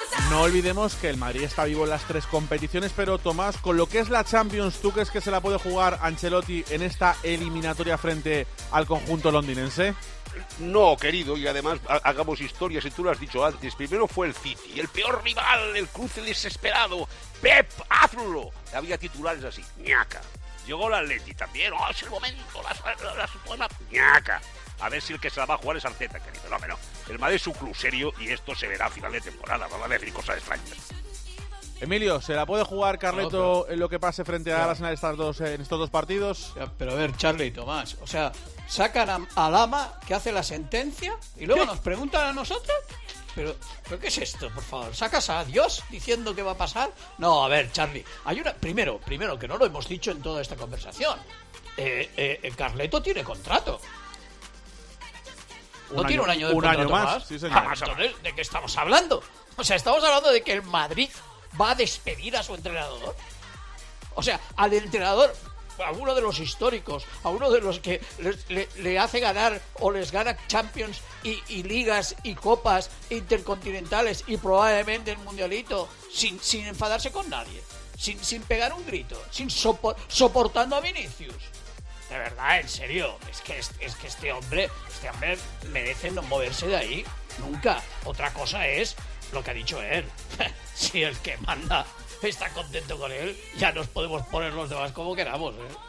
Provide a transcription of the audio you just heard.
No olvidemos que el Madrid está vivo en las 3 competiciones, pero Tomás, con lo que es la Champions, ¿tú crees que se la puede jugar Ancelotti en esta eliminatoria frente al conjunto londinense? No, querido, y además hagamos historias, y tú lo has dicho antes. Primero fue el City, el peor rival, el cruce desesperado. Pep, hazlo. Había titulares así, ñaca. Llegó el Atleti también, es el momento, la ñaca. A ver si el que se la va a jugar es Arteta, querido. No, pero el Madrid es un club serio y esto se verá a final de temporada. No van a decir cosas extrañas. Emilio, ¿se la puede jugar Carleto en lo que pase frente a Arsenal en estos 2 partidos? Pero a ver, Charlie y Tomás, o sea, sacan a Lama, que hace la sentencia, y luego nos preguntan a nosotros. ¿Pero qué es esto, por favor? ¿Sacas a Dios diciendo qué va a pasar? No, a ver, Charlie, hay una... Primero, que no lo hemos dicho en toda esta conversación. Carleto tiene contrato. ¿No tiene un año de contrato más? Sí, señor. Entonces, ¿de qué estamos hablando? O sea, estamos hablando de que el Madrid va a despedir a su entrenador. O sea, al entrenador, a uno de los históricos, a uno de los que le hace ganar o les gana Champions y ligas y copas intercontinentales y probablemente el mundialito sin enfadarse con nadie, sin pegar un grito, soportando a Vinicius. De verdad, en serio, es que este hombre merece no moverse de ahí nunca. Otra cosa es lo que ha dicho él. Si el que manda está contento con él, ya nos podemos poner los demás como queramos, ¿eh?